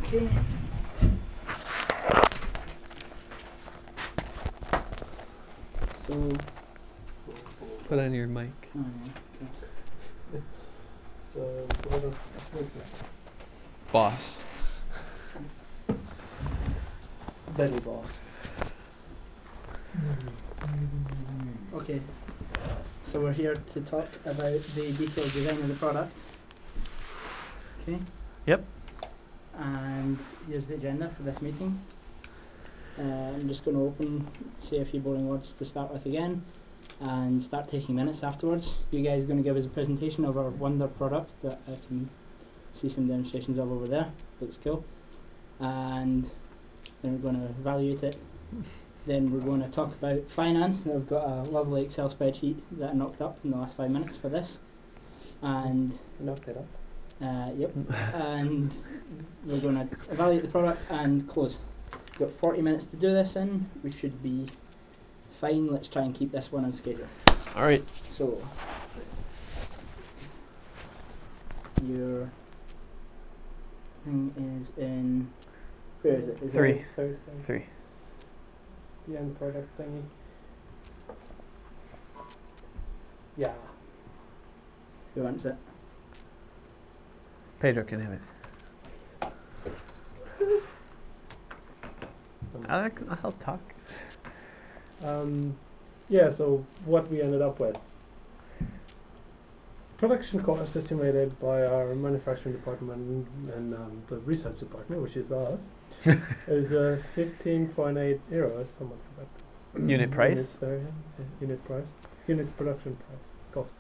Okay. So. Put on your mic. Oh, okay. So, what's that? Boss. Belly boss. Okay. So we're here to talk about the detailed design of the product. Okay. Yep. And here's the agenda for this meeting. I'm just going to say a few boring words to start with again, and start taking minutes afterwards. You guys are going to give us a presentation of our Wonder product that I can see some demonstrations of over there. Looks cool. And then we're going to evaluate it. Then we're going to talk about finance. I've got a lovely Excel spreadsheet that I knocked up in the last 5 minutes for this. And Knocked it up. yep. And we're going to evaluate the product and close. We've got 40 minutes to do this in. We should be fine. Let's try and keep this one on schedule. All right. So, your thing is in. Where is it? Is Three. it Third thing. 3. The end product thingy. Yeah. Who wants it? Pedro can have it. I'll help talk. Yeah, so what we ended up with. Production cost estimated by our manufacturing department and the research department, which is us, is 15.8 euros. How much was that? Unit price? Unit price. Unit production price. Cost.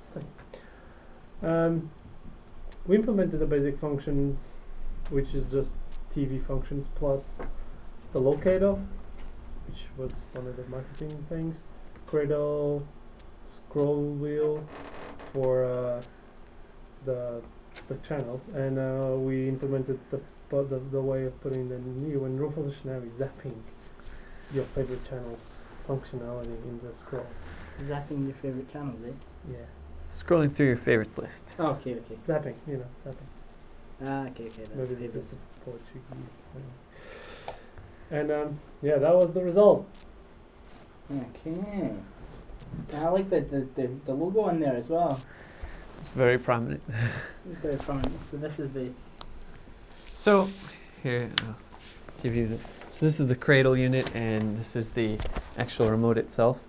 We implemented the basic functions, which is just TV functions plus the locator, which was one of the marketing things, cradle, scroll wheel for the channels, and we implemented the way of putting the new and revolutionary zapping your favorite channels functionality in the scroll. Zapping your favourite channels, eh? Yeah. Scrolling through your favorites list. Oh, okay. Zapping, zapping. Ah, okay, that's Maybe the this favourites. is a Portuguese thing. And yeah, that was the result. Okay. I like the logo on there as well. It's very prominent. It's very prominent. So this is the. So, here, I'll give you the. So this is the cradle unit, and this is the actual remote itself.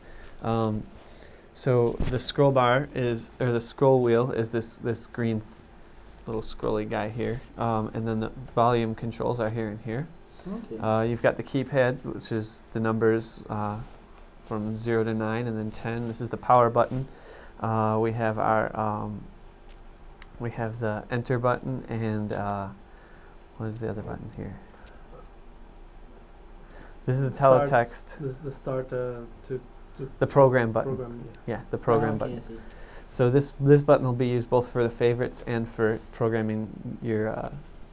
So the scroll bar is, or the scroll wheel is this green little scrolly guy here, and then the volume controls are here and here. Okay. You've got the keypad, which is the numbers from 0 to 9, and then 10. This is the power button. We have our we have the enter button, and what is the other button here? This is the teletext. This is the start to the program button. Program, yeah, the program okay, button. I see. So this button will be used both for the favorites and for programming your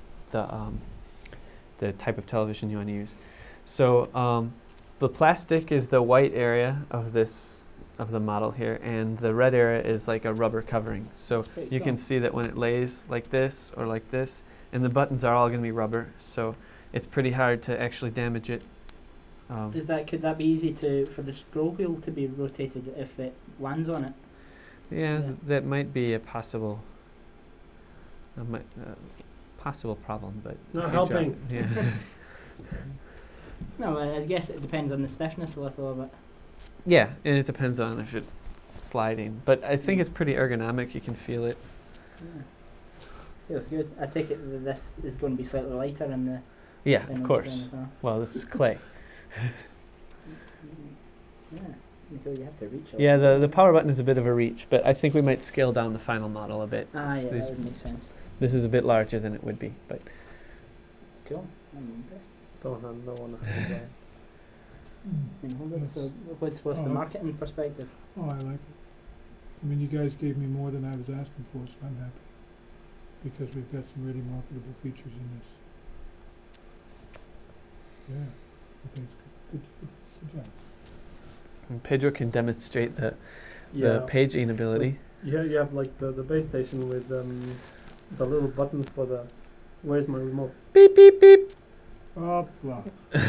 the type of television you want to use. So the plastic is the white area of the model here, and the red area is like a rubber covering. So you can see that when it lays like this or like this, and the buttons are all going to be rubber, so it's pretty hard to actually damage it. Could that be easy for the scroll wheel to be rotated if it lands on it? Yeah, that might be a possible problem, but not helping. Yeah. No, I guess it depends on the stiffness a little bit. Yeah, and it depends on if it's sliding, but I think it's pretty ergonomic. You can feel it. Yeah. Feels good. I take it that this is going to be slightly lighter in the. Yeah, in of the course. design as well. Well, this is clay. Yeah, you have to reach. Yeah, the power button is a bit of a reach, but I think we might scale down the final model a bit. Ah, yeah, that would make sense. This is a bit larger than it would be, but It's cool. I'm impressed. Don't want to hold that. So, what's the marketing perspective? Oh, I like it. I mean, you guys gave me more than I was asking for, so I'm happy. Because we've got some really marketable features in this. Yeah, I think it's good job. and Pedro can demonstrate the Yeah. paging ability. So you have like the base station with the little button for the Where's my remote? Beep, beep, beep. Oh, blah.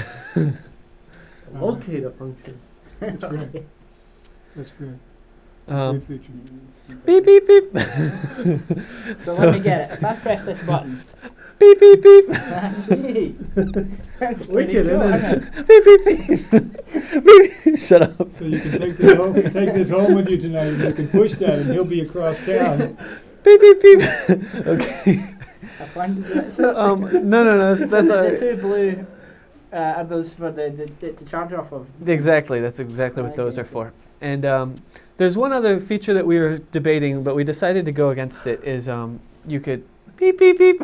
Locator function. That's great. That's great. Um, Great feature. beep, beep, beep. So let me get it. If I press this button, Beep, beep, beep. see, that's pretty Wicked, cool, isn't isn't it? it? Beep, beep, beep. Beep. Shut up. So you can take this home with you tonight, and you can push that, and he'll be across town. Beep, beep, beep. Okay. I plan to do it. So, No. That's so the a, two blue are those for the to charge off of? exactly. That's exactly what those Okay, are okay. for. And there's one other feature that we were debating, but we decided to go against it. Is you could beep, beep, beep.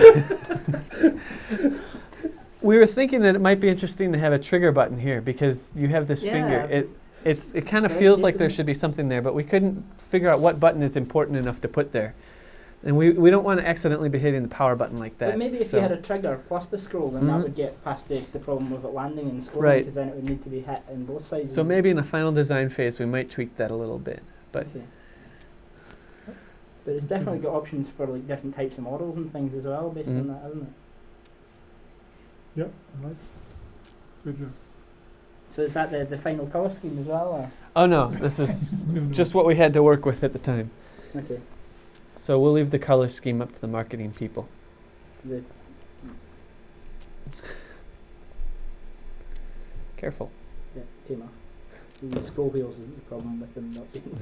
We were thinking that it might be interesting to have a trigger button here because you have this finger. Yeah. It kind of Very feels like cute, there isn't it? should be something there, but we couldn't figure out what button is important enough to put there. And we don't want to accidentally be hitting the power button like that. But maybe if so. you had a trigger plus the scroll, then that Mhm. would get past the problem of it landing and scrolling, Right. because then it would need to be hit in both sides. So maybe in the final design phase we might tweak that a little bit. But Okay. But it's definitely got options for like different types of models and things as well, based on Mhm. that, isn't it? Yep, I like it. Good job. So is that the final colour scheme as well, or? oh no, this is No. just what we had to work with at the time. Okay. So we'll leave the color scheme up to the marketing people. The Careful. yeah, came off. The scroll wheels isn't the problem with them not being.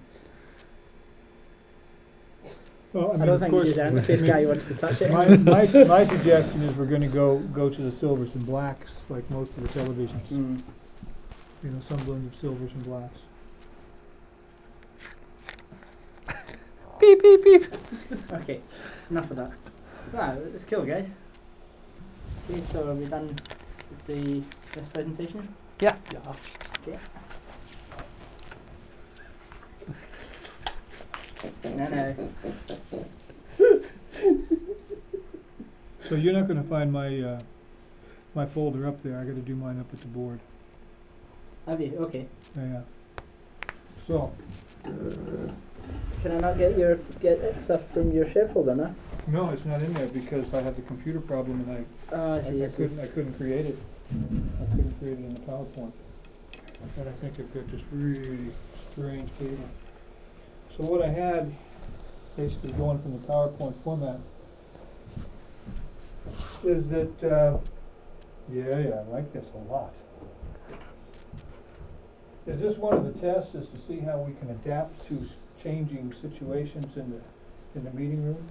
Well, I don't think the user interface guy wants to touch it. my suggestion is we're going to go to the silvers and blacks, like most of the televisions. Mm. You know, some blend of silvers and blacks. Beep, beep, beep. Okay, enough of that. Ah, it's cool, guys. Okay, so are we done with this presentation? Yeah. Okay. No. So you're not going to find my my folder up there. I got to do mine up at the board. Have you? Okay. Yeah. So Can I not get stuff from your share folder now? no, it's not in there because I had the computer problem and Oh, I see. I couldn't create it. I couldn't create it in the PowerPoint. And I think I've got this really strange table. So what I had, basically going from the PowerPoint format, is that, I like this a lot. Is this one of the tests is to see how we can adapt to changing situations in the meeting room?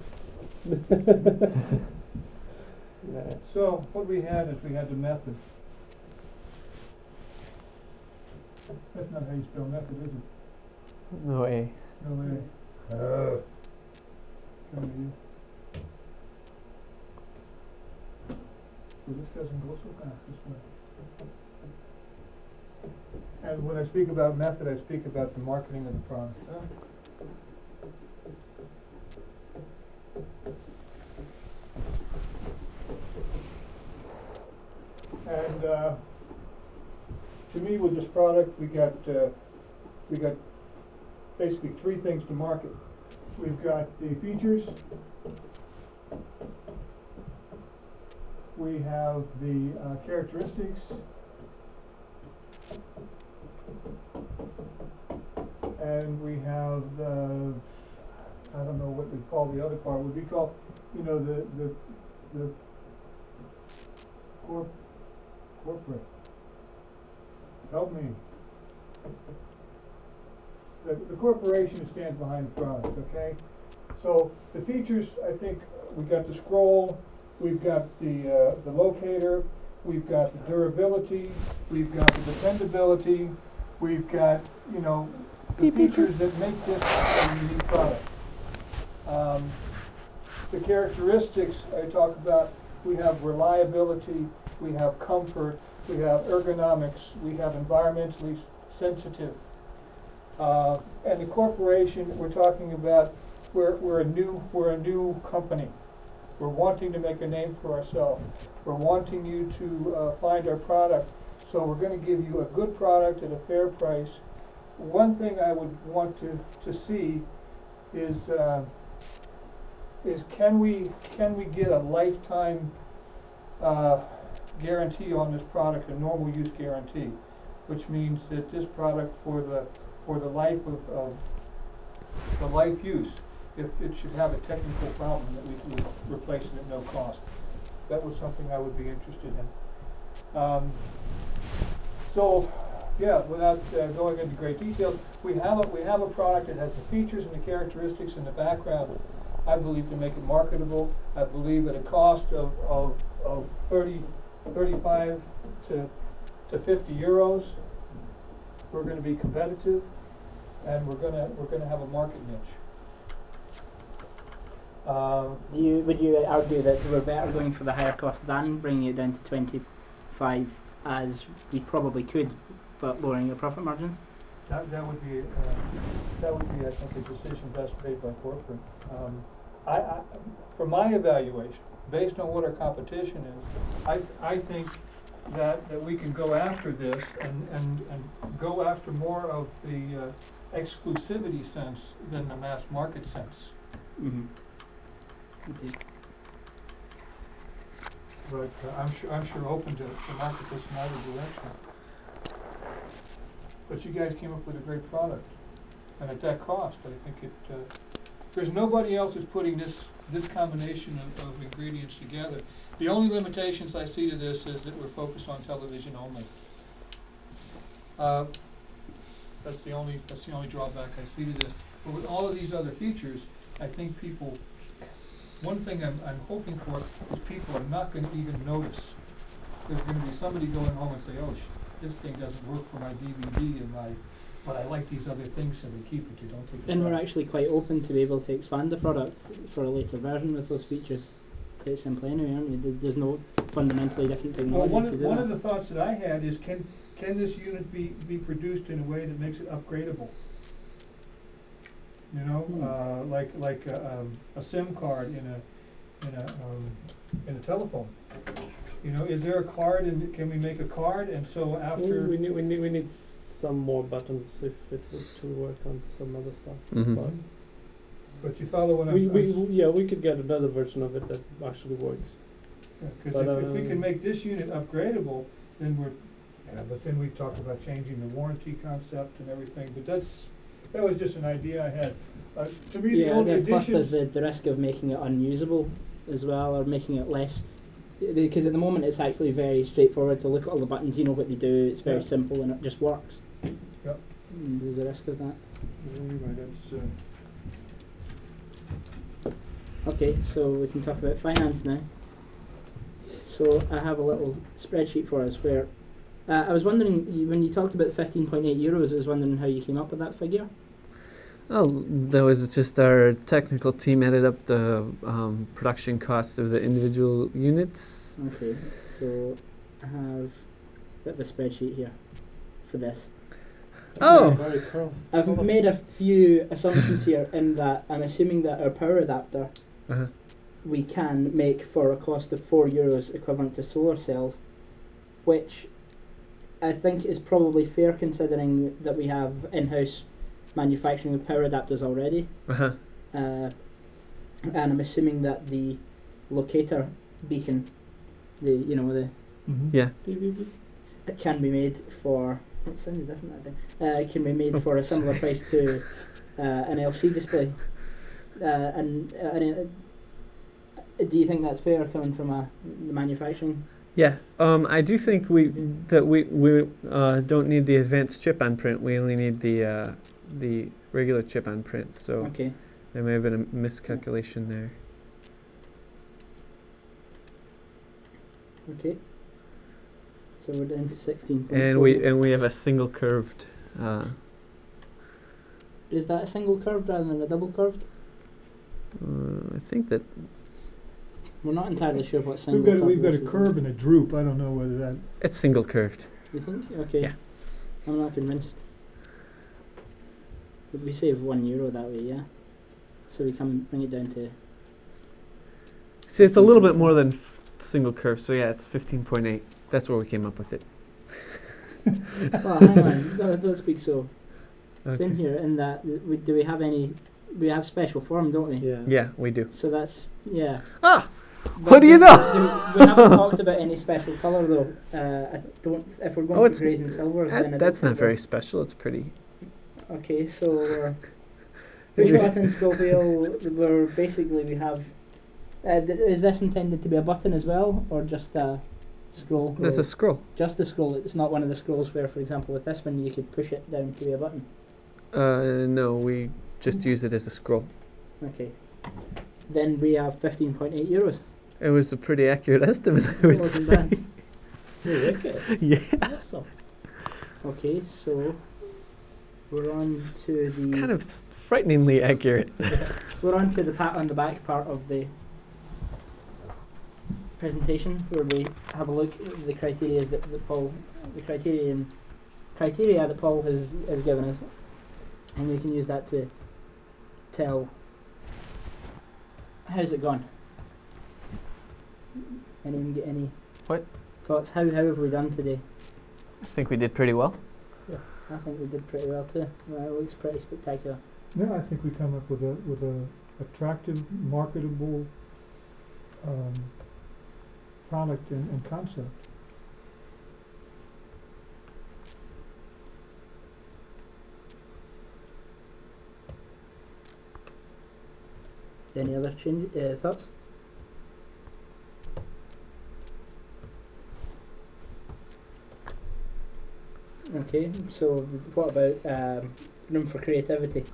So what we had is we had the method. That's not how you spell method, is it? No way. No way. Come to you. Well, this doesn't go so fast this way. And when I speak about method, I speak about the marketing of the product. And to me, with this product, we got basically three things to market. We've got the features. We have the characteristics. And we have the, I don't know what we call the other part. Would we call, the corporate. Help me. The corporation stands behind the product, okay? So the features, I think, we got the scroll, we've got the locator, we've got the durability, we've got the dependability, we've got, the features that make this a unique product. The characteristics I talk about, we have reliability, we have comfort, we have ergonomics, we have environmentally sensitive. And the corporation, we're talking about, we're a new company. We're wanting to make a name for ourselves. We're wanting you to find our product. So we're going to give you a good product at a fair price. One thing I would want to see is is can we get a lifetime guarantee on this product, a normal use guarantee, which means that this product for the life of the life use, if it should have a technical problem, that we would replace it at no cost. That was something I would be interested in. So, yeah, without going into great detail, we have a product that has the features and the characteristics and the background, I believe, to make it marketable. I believe at a cost of 35 to 50 euros, we're going to be competitive, and we're going to have a market niche. Would you argue that we're better going for the higher cost than bringing it down to 25, as we probably could, but lowering your profit margins? That would be I think a decision best made by corporate. I from my evaluation, based on what our competition is, I think that we can go after this and go after more of the exclusivity sense than the mass market sense. Mm-hmm. Okay. But I'm sure open to market this in either direction. But you guys came up with a great product, and at that cost, I think it. There's nobody else who's putting this combination of ingredients together. The only limitations I see to this is that we're focused on television only. That's the only drawback I see to this. But with all of these other features, I think people. One thing I'm hoping for is people are not going to even notice. There's going to be somebody going home and say, "Oh, this thing doesn't work for my DVD and but I like these other things, so they keep it. You don't take it." And back. we're actually quite open to be able to expand the product for a later version with those features. Quite simply, anyway, aren't we? There's no fundamentally different technology Well, to do one that. of the thoughts that I had is, can this unit be produced in a way that makes it upgradable? You know, like a SIM card in a telephone. You know, is there a card, and can we make a card? And so after we need some more buttons if it would work on some other stuff. Mm-hmm. But you follow what we could get another version of it that actually works. Because if we can make this unit upgradable, then we're. Yeah, but then we talked about changing the warranty concept and everything. But that was just an idea I had. To me, the only plus additions. there's the risk of making it unusable as well, or making it less. Because at the moment it's actually very straightforward to look at all the buttons, you know what they do, it's very simple and it just works. Yep. There's a risk of that. Okay, so we can talk about finance now. So I have a little spreadsheet for us where I was wondering, when you talked about 15.8 euros, I was wondering how you came up with that figure. Oh, that was just our technical team added up the production cost of the individual units. Okay, so I have a bit of a spreadsheet here for this. Oh! I've made a few assumptions here in that I'm assuming that our power adapter we can make for a cost of €4 equivalent to solar cells, which I think is probably fair considering that we have in-house manufacturing of power adapters already. And I'm assuming that the locator beacon, it can be made for. It sounded different that day. It can be made for a similar price to an LC display. Do you think that's fair coming from the manufacturing? Yeah, I do think we don't need the advanced chip-on-print. We only need the regular chip-on-print. So there may have been a miscalculation there. Okay. So we're down to 16.4. And we have a single curved. Is that a single curved rather than a double curved? I think that. We're not entirely sure what single curved. We've got a curve and a droop. I don't know whether that. It's single curved. You think? Okay. Yeah. I'm not convinced. Would we save €1 that way? Yeah. So we can bring it down to. See, it's a little bit more than single curve. So yeah, it's 15.8. That's where we came up with it. Well, hang on. Don't speak so. Okay. It's in here. In that, do we have any we have special form, don't we? Yeah. Yeah, we do. So that's yeah. Ah, But what do you know? We haven't talked about any special colour though. I don't. If we're going Oh, for it's- greys and silvers, then I don't That's think not very special. It's pretty. Okay, so push button skull wheel. We're basically we have. Is this intended to be a button as well, or just a scroll? There's a scroll. Just a scroll. It's not one of the scrolls where, for example, with this one you could push it down to be a button. No, we just use it as a scroll. Okay. Then we have €15.8. It was a pretty accurate estimate, I would Wasn't say. bad. Wicked. Yeah. Awesome. Okay, so we're on to It's the kind of frighteningly accurate. we're on to the pat on the back part of the presentation where we have a look at the criteria that Paul has given us, and we can use that to tell how's it gone. Anyone get any What? thoughts? How have we done today? I think we did pretty well. I think we did pretty well too. It looks pretty spectacular. Yeah, I think we come up with a attractive, marketable product and concept. Any other thoughts? Okay, so what about room for creativity?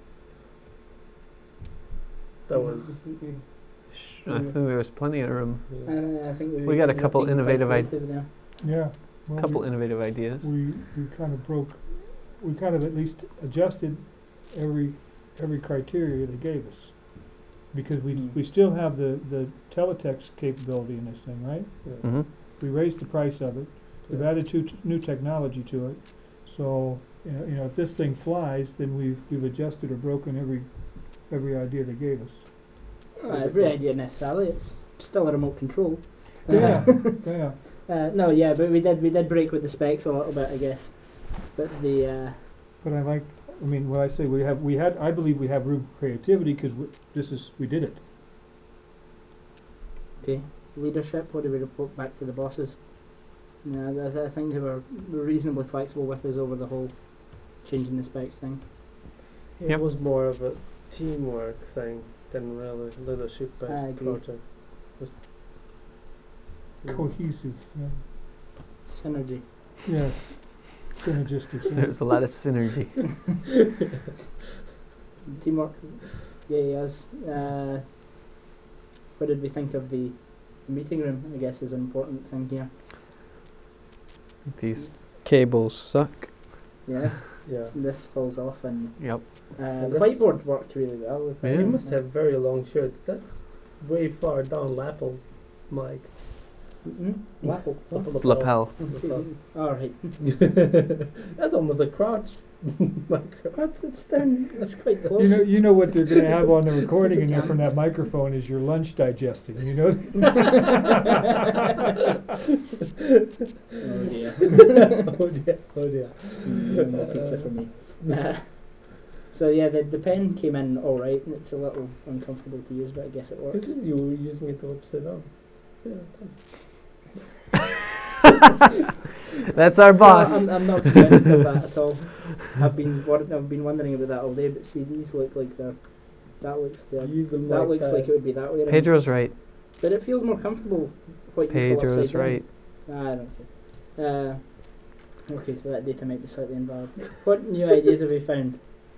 That was. I think there was plenty of room. Yeah. I think We got a ended up couple being quite innovative creative there. Yeah. Well, Couple innovative ideas. we kind of at least adjusted every criteria they gave us. Because we still have the teletext capability in this thing, right? Yeah. Mm-hmm. We raised the price of it. We've Yeah. added new technology to it. So you know if this thing flies, then we've adjusted or broken every idea they gave us. Every idea necessarily. It's still a remote control. Yeah, yeah. No, yeah, but we did break with the specs a little bit, I guess. But the But I mean, when I say I believe we have room for creativity because we did it. okay leadership. What do we report back to the bosses? Yeah, I think they were reasonably flexible with us over the whole changing the specs thing. It Yep. was more of a teamwork thing than really I leadership-based agree. project. Just Cohesive. Yeah. Synergy. Yes. Synergistic. Yeah. There's a lot of synergy. Teamwork. Yeah, yes. What did we think of the meeting room? I guess is an important thing here. These cables suck. Yeah, yeah. this falls off, and Yep. the whiteboard worked really well with Yeah. it. You must have very long shirts. That's way far down lapel, Mike. Lapel. Lapel. All right. That's almost a crotch. It's down. It's quite close. You know what they're going to have on the recording in there from that microphone is your lunch digesting. You know. Oh dear. Oh dear. Oh dear. No more pizza for me. So yeah, the pen came in all right, and it's a little uncomfortable to use, but I guess it works. This is you using it upside down. That's our boss. No, I'm not convinced of that at all. I've been wondering about that all day, but see, these look like that looks Use them that like looks that. like it would be that way. around. Pedro's right. But it feels more comfortable. What you feel Pedro's upside right. down. I don't care. Okay, so that data might be slightly invalid. What new ideas have we found?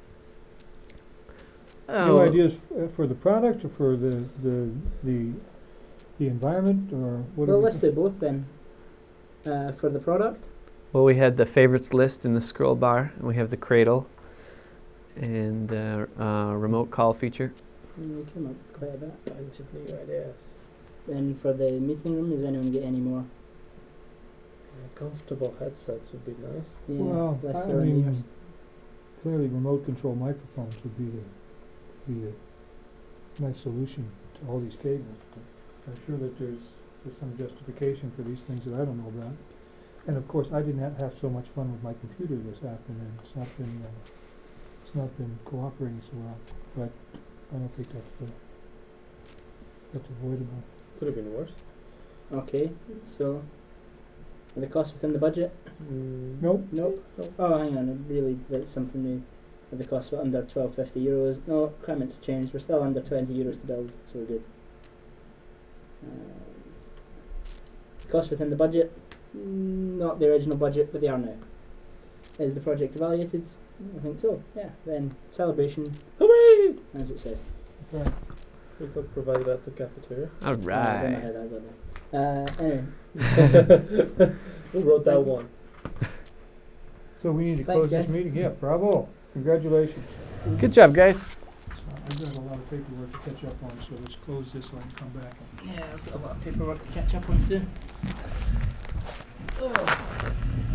New ideas for the product or for the environment or what? Well, let's do both then. For the product. Well, we had the favorites list in the scroll bar, and we have the cradle, and the remote call feature. We came up with quite a bit. Bunch of new ideas. Then for the meeting room, does anyone get any more? Comfortable headsets would be nice. Yeah, Well, less I around the ears. mean, clearly remote control microphones would be a nice solution to all these cables. But I'm sure that there's some justification for these things that I don't know about. And of course, I didn't have so much fun with my computer this afternoon. It's not been it's not been cooperating so well, but I don't think that's avoidable. Could have been worse. Okay, so are the costs within the budget? Nope. Nope. Oh, hang on, really, that's something new. Are the costs were under €1250? No, requirements have changed. We're still under €20 to build, so we're good. The costs within the budget? Not the original budget, but they are now. Is the project evaluated? I think so. Yeah. Then celebration, hooray! As it says. Right. We could provide that to cafeteria. All I don't know how right. that got there. Anyway. Who wrote that Thank- one? So we need to Thanks, close this guys. meeting? Yeah, bravo. Congratulations. Good job, guys. So I've got a lot of paperwork to catch up on, so let's close this so I can come back. Yeah, I've got a lot of paperwork to catch up on too. Oh.